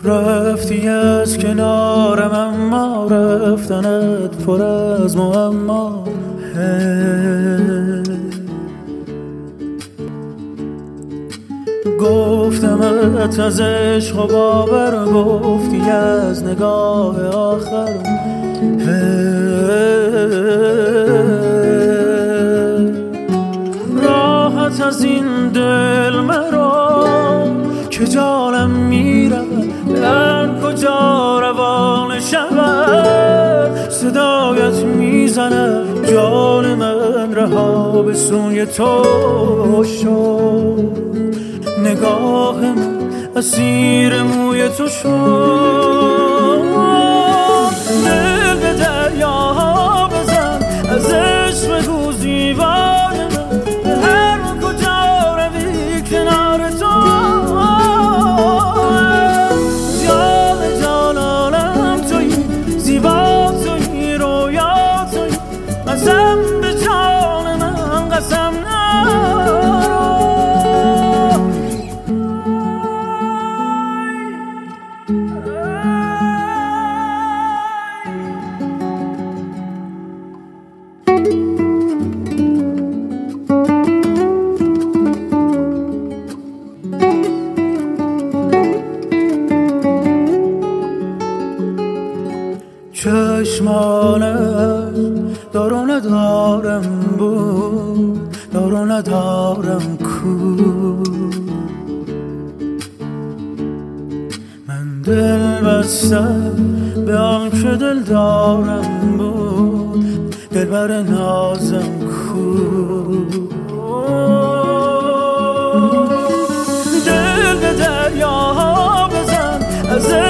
رفتی از کنارم اما رفتنت پر از معما. گفتمت از عشق و باور، گفتی از نگاه آخر. راحت از این دل مرا که جانم میرود، در کجا روان شود. صدایت میزنه جان من، رها به سوی تو شد. نگاه من اسیر موی تو شد. دل به دریا بزن، از عشق بگو زیبای من، به هر کجا روی کنار تو. جان جانانم تویی، زیبا تویی، رویا تویی. قسم به جان من قسم نرو. چشمانت دارو ندارم بود، دارو ندارم کو. من دل بستم به آن که دل دارم بود، دلبر نازم کو. دل به دریا بزن، از